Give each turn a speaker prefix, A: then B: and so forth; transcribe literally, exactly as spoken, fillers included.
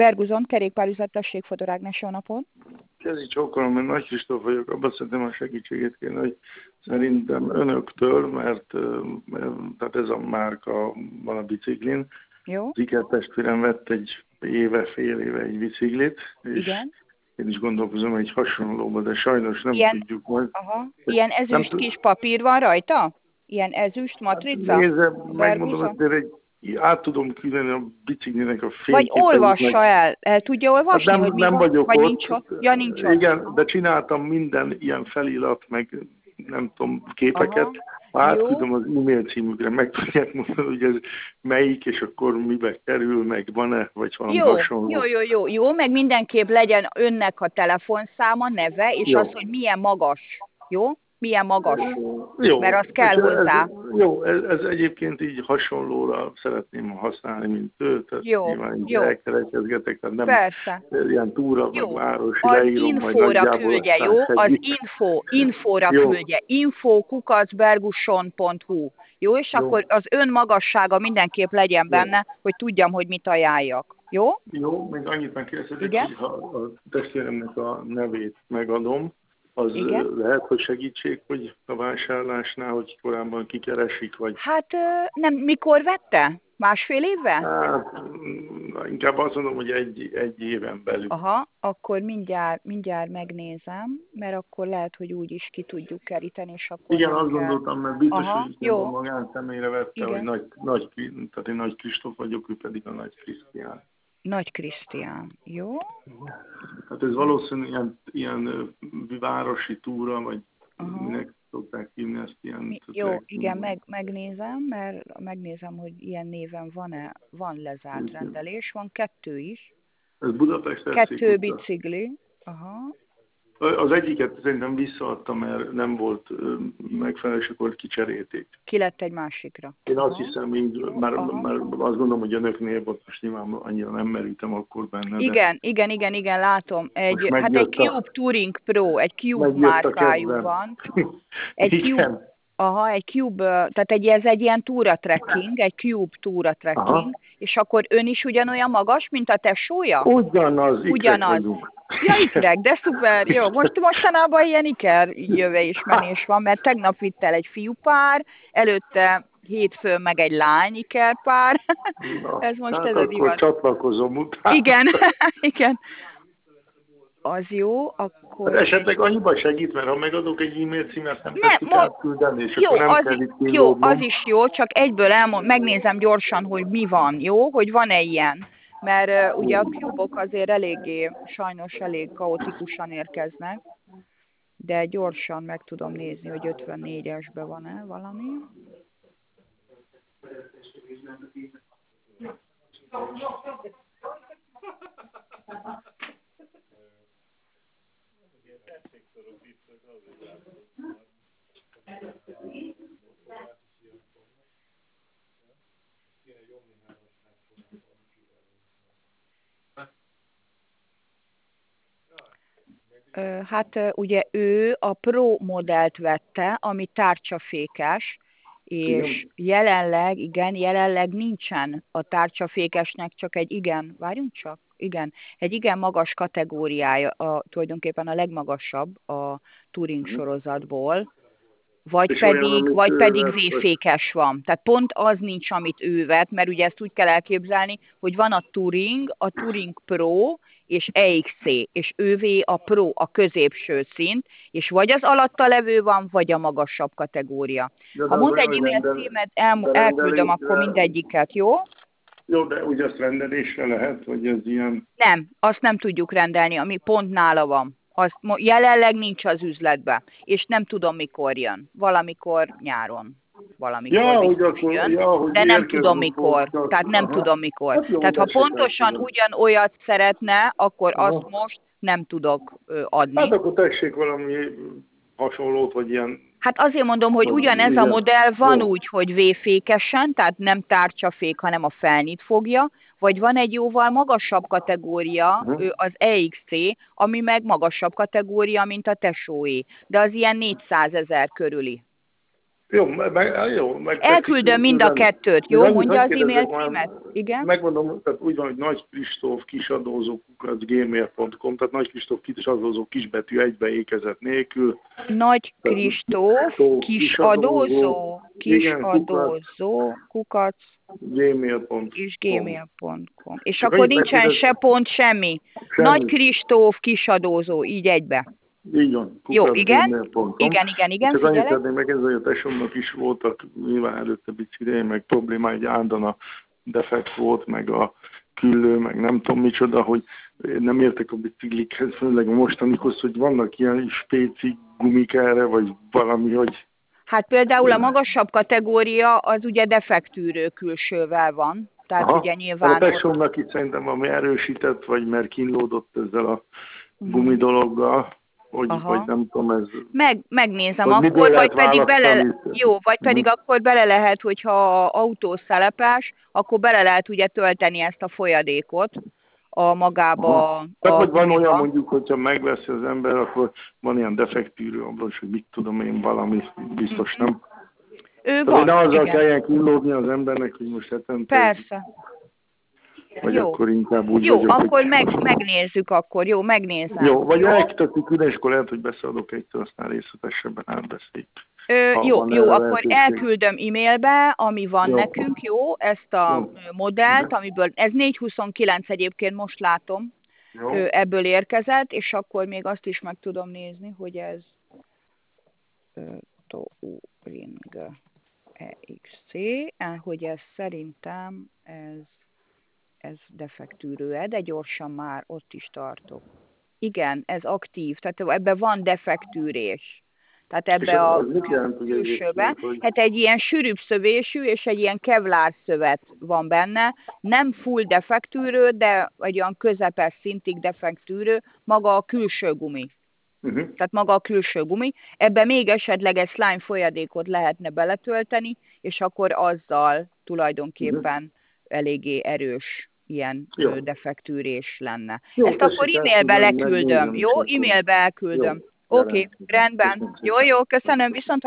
A: Berguzon, kerékpárüzlet, tessék, Fodor Ágnes, jó napot.
B: Kezdj csókolom, mert Nagy Kristóf vagyok, abban szerintem a segítségét kéne, hogy szerintem önöktől, mert, mert tehát ez a márka van a biciklin.
A: Jó.
B: Az ikertestvérem vett egy éve, fél éve egy biciklit, és
A: igen.
B: Én is gondolkozom egy hasonlóba, de sajnos nem
A: ilyen,
B: tudjuk majd.
A: Aha. Ilyen ezüst
B: nem
A: kis papír van rajta? Ilyen ezüst matrica?
B: Nézze, megmondom, hogy egy, át tudom küldeni a biciklinek a fényképeit.
A: Vagy olvassa meg... el, el tudja olvasni,
B: hát nem,
A: hogy mi
B: nem
A: van?
B: vagyok
A: Vagy
B: ott.
A: nincs ott? Ja, nincs ott.
B: Igen, de csináltam minden ilyen felirat, meg nem tudom, képeket.
A: Aha.
B: Átküldöm az e-mail címükre, meg tudják mondani, hogy ez melyik, és akkor mibe kerül, meg van-e, vagy valami
A: jó,
B: hasonló.
A: Jó, jó, jó, jó, meg mindenképp legyen önnek a telefonszáma, neve, és jó. Az, hogy milyen magas, jó? Milyen magas,
B: jó.
A: Mert az kell
B: ez,
A: hozzá.
B: Ez, jó, ez, ez egyébként így hasonlóra szeretném használni, mint ő, tehát
A: jó,
B: nyilván így
A: jó.
B: elkerekezgetek, tehát nem
A: Persze.
B: ilyen túra,
A: jó.
B: vagy városi,
A: az
B: leírom, majd
A: infóra küldje, jó? Az
B: egy...
A: info, infóra
B: jó.
A: küldje, info kukac bergusson pont hu, jó? És jó. Akkor az ön magassága mindenképp legyen jó. benne, hogy tudjam, hogy mit ajánljak, jó?
B: Jó, még annyit megkérdezhetek, hogy ha a testvéremnek a nevét megadom, az igen? Lehet, hogy segítség, hogy a vásárlásnál, hogy korábban kikeresik, vagy...
A: Hát nem, mikor vette? Másfél évvel?
B: Hát, inkább azt mondom, hogy egy, egy éven belül.
A: Aha, akkor mindjárt, mindjárt megnézem, mert akkor lehet, hogy úgy is ki tudjuk keríteni, és akkor...
B: Igen, azt gondoltam, mert biztos,
A: aha,
B: hogy jó. A magánszemélyre vette, igen. Hogy nagy, nagy, tehát én Nagy Kristóf vagyok, ő pedig a Nagy Krisztián.
A: Nagy Krisztián, jó?
B: Hát ez valószínűleg ilyen, ilyen városi túra, vagy aha. Minek szokták hívni ezt ilyen...
A: Mi, jó, igen, meg, megnézem, mert megnézem, hogy ilyen néven van-e, van lezárt igen. rendelés, van kettő is.
B: Ez Budapest
A: Kettő bicikli, aha.
B: Az egyiket szerintem visszaadtam, mert nem volt megfelelő, és akkor kicserélték.
A: Ki lett egy másikra.
B: Én aha. azt hiszem, így, már, már azt gondolom, hogy önöknél volt, most nyilván annyira nem merültem akkor benne.
A: Igen, de... igen, igen, igen, látom. Egy, hát egy Cube a... Touring Pro, egy Cube márkájú van. Egy Cube, aha, egy Cube, tehát egy, ez egy ilyen túra trekking, egy Cube túra trekking, aha. és akkor ön is ugyanolyan magas, mint a tesója?
B: Ugyanaz,
A: Ugyanaz. Ja, ikrek, de szuper, jó. Most mostanában ilyen iker jövés menés van, mert tegnap vitt el egy fiúpár, előtte hétfőn meg egy lány ikerpár.
B: Na,
A: ez most
B: hát
A: ez
B: az
A: az divat.
B: Csatlakozom utána.
A: Igen, igen. Az jó, akkor...
B: Hát esetleg annyiban segít, mert ha megadok egy e-mail címet, nem
A: ne,
B: teszik
A: ma...
B: átküldeni, és
A: jó,
B: akkor nem
A: az
B: kell itt
A: jó, az is jó, csak egyből elmond, megnézem gyorsan, hogy mi van, jó? Hogy van-e ilyen? Mert uh, ugye a Cube-ok azért eléggé, sajnos elég kaotikusan érkeznek, de gyorsan meg tudom nézni, hogy ötvennégyesben van-e valami. Hát ugye ő a Pro modellt vette, ami tárcsafékes, és igen. jelenleg, igen, jelenleg nincsen a tárcsafékesnek csak egy igen, várjunk csak, igen, egy igen magas kategóriája, a, tulajdonképpen a legmagasabb a Touring sorozatból, vagy és pedig, olyan, vagy pedig V-fékes van. Tehát pont az nincs, amit ő vett, mert ugye ezt úgy kell elképzelni, hogy van a Touring, a Touring Pro, és E X C, és ővé a Pro, a középső szint, és vagy az alatta levő van, vagy a magasabb kategória. De ha mond egy e-mail címet, el, elküldöm akkor mindegyiket, jó?
B: Jó, de ugye azt rendelésre lehet, hogy ez ilyen...
A: Nem, azt nem tudjuk rendelni, ami pont nála van. Azt jelenleg nincs az üzletben, és nem tudom, mikor jön. Valamikor nyáron. Valamikor
B: ja, hogy akkor,
A: jön,
B: ja, hogy
A: de nem tudom mikor.
B: Csak,
A: tehát nem aha. tudom mikor. Hát jó, tehát ha pontosan ugyanolyat szeretne, akkor aha. azt most nem tudok ö, adni.
B: Hát akkor tessék valami hasonlót, vagy ilyen...
A: Hát azért mondom, hogy ugyanez a modell van jó. úgy, hogy V-fékesen, tehát nem tárcsafék, hanem a felnyit fogja, vagy van egy jóval magasabb kategória, uh-huh. az E X C, ami meg magasabb kategória, mint a tesóé, de az ilyen négyszázezer körüli.
B: Jó, meg, jó, meg
A: elküldöm mind a kettőt, jó? Mondja az e-mail címet? Igen?
B: Megmondom, tehát úgy van, hogy Nagy Kristóf kisadózó kukac gmail pont com, tehát Nagy Kristóf kisadózó kisbetű egybe ékezet nélkül.
A: Nagy Kristóf kisadózó, kisadózó kukac
B: gmail pont com.
A: és gmail pont com. És csak akkor nincsen se pont, semmi. semmi. Nagy Kristóf kisadózó, így egybe.
B: Így van.
A: Jó, igen, igen, igen, igen,
B: csak annyit tennék meg ezzel, hogy a tesómnak is voltak nyilván előtte bicikliei, meg problémáj, egy áldana defekt volt, meg a küllő, meg nem tudom micsoda, hogy nem értek a biciklikhez, főleg a mostanikhoz, hogy vannak ilyen spéci gumik erre, vagy valami, hogy...
A: Hát például a magasabb kategória az ugye defektűrő külsővel van, tehát aha, ugye nyilván...
B: A tesómnak itt szerintem valami erősített, vagy mert kínlódott ezzel a gumi dologgal, hogy, vagy nem tudom, ez...
A: Meg, megnézem akkor, vagy pedig bele... Jó, vagy pedig hmm. akkor bele lehet, hogyha autószelepes, akkor bele lehet ugye tölteni ezt a folyadékot a magába...
B: A Tehát, hogy van olyan mondjuk, hogyha megveszi az ember, akkor van ilyen defektűrő abban, hogy mit tudom én, valami biztos nem.
A: Ő van,
B: ne azzal kelljen kínlódni az embernek, hogy most hetente...
A: Persze.
B: Vagy
A: jó.
B: akkor inkább úgy
A: Jó,
B: vagyok,
A: akkor
B: hogy...
A: meg, megnézzük akkor, jó, megnézem.
B: Jó, vagy elkitetjük ide, és akkor lehet, hogy beszéladok egyszer, aztán részletesebben átbeszéljük.
A: Ö, jó, jó, akkor elküldöm e-mailbe, ami van jó. nekünk, jó, ezt a jó. modellt, amiből, ez négy huszonkilenc egyébként most látom, ö, ebből érkezett, és akkor még azt is meg tudom nézni, hogy ez Touring E X C, hogy ez szerintem ez ez defektűrő-e, de gyorsan már ott is tartok. Igen, ez aktív, tehát ebben van defektűrés. Tehát ebbe a külsőbe, hát egy ilyen sűrűbb szövésű és egy ilyen kevlár szövet van benne, nem full defektűrő, de egy olyan közepes szintig defektűrő, maga a külső gumi. Uh-huh. Tehát maga a külső gumi. Ebbe még esetleg egy slime folyadékot lehetne beletölteni, és akkor azzal tulajdonképpen uh-huh. eléggé erős ilyen jó. defektűrés lenne. Jó, ezt akkor e-mailbe leküldöm, jó? E-mailbe elküldöm. Oké, okay, rendben. Jó, jó, köszönöm, viszont